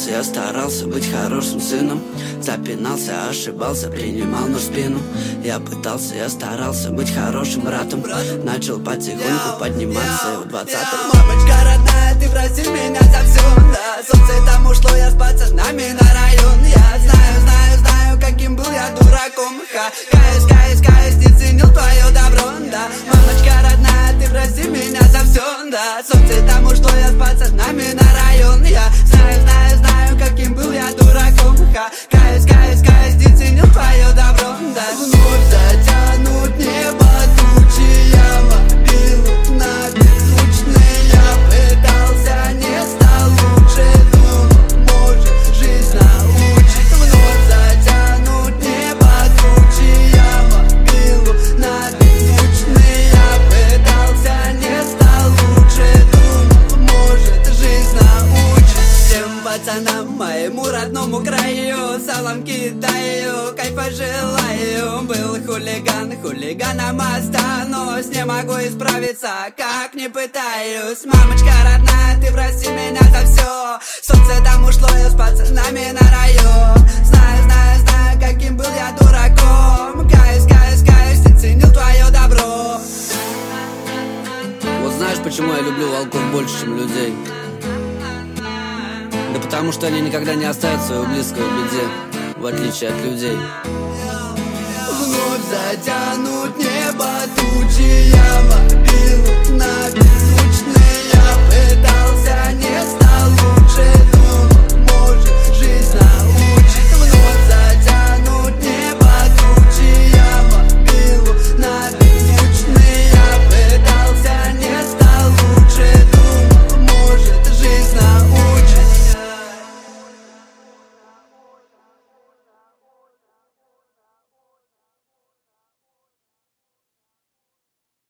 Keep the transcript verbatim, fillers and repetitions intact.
пытался, я старался быть хорошим сыном. Запинался, ошибался, принимал нож в спину. Я пытался, я старался быть хорошим братом. Начал потихоньку подниматься в двадцатом. Мамочка родная, ты прости меня за все, да. Солнце там ушло, я с пацанами на район. Я знаю, знаю, знаю, каким был я дураком. Ха, каюсь, каюсь, каюсь, не ценил твое добро, да. Мамочка родная, ты прости меня за все, да. Солнце там ушло, я с пацанами на район. Я знаю, знаю, знаю, каким был я дураком. Ха, каюсь, каюсь, каюсь, не ценил твое добро, да. Вновь затянут небо тучи, я мобилу на беззвучный. Я пытался, не стал лучше, думал, может, жизнь научит. Вновь затянут небо тучи, я мобилу на беззвучный. Я пытался, не стал лучше, думал, может, жизнь научит. Всем пацанам, моему родному краю, салам кидаю, кайфа желаю. Был хулиган, хулиганом останусь. Не могу исправиться, как не пытаюсь. Мамочка родная, ты прости меня за все. Солнце там ушло, я с пацанами на район. Знаю, знаю, знаю, каким был я дураком. Каюсь, каюсь, каюсь, не ценил твое добро. Вот знаешь, почему я люблю волков больше, чем людей? Да потому что они никогда не оставят своего близкого в беде, в отличие от людей. Вновь затянут небо